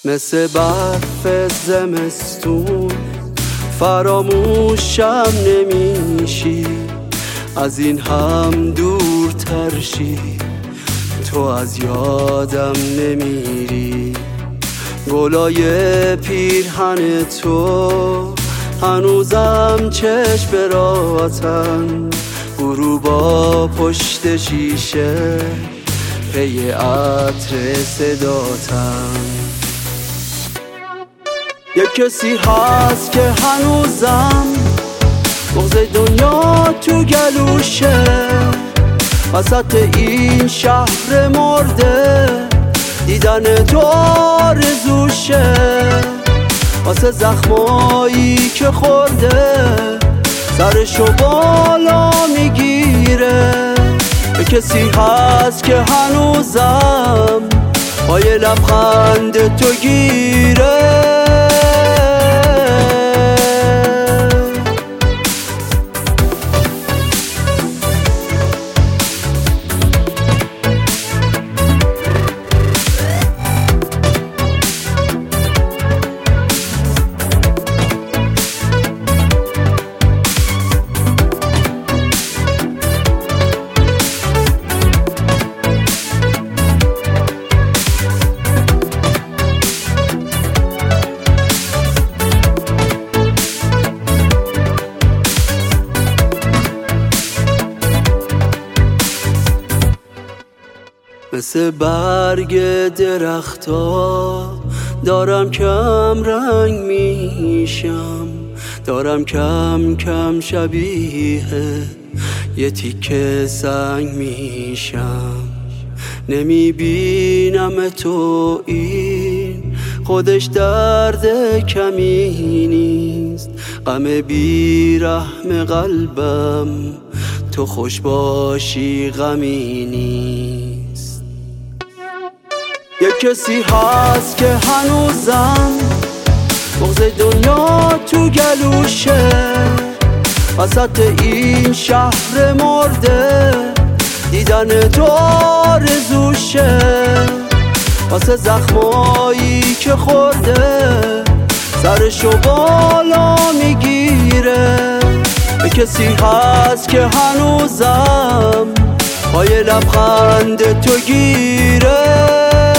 مثل برف زمستون فراموشم نمیشی، از این هم دورتر شی، تو از یادم نمیری. گلای پیرهن تو هنوزم چشم راتن، غروبا پشت شیشه پی عطر صداتن. یک کسی هست که هنوزم بغض دنیا تو گلوشه، وسط این شهر مرده دیدن تو آرزوشه. واسه زخمایی که خورده سرشو بالا میگیره. یک کسی هست که هنوزم پای لبخند تو گیره. مثل برگ درختا دارم کم رنگ میشم، دارم کم کم شبیه یه تیکه سنگ میشم. نمیبینم تو این خودش درد کمی نیست، غم بیرحم قلبم تو خوش باشی غمی نیست. یک کسی هست که هنوزم بغض دنیا تو گلوشه، وسط این شهر مرده دیدن تو آرزوشه. واسه زخمایی که خورده سرشو بالا میگیره. یک کسی هست که هنوزم پای لبخند تو گیره.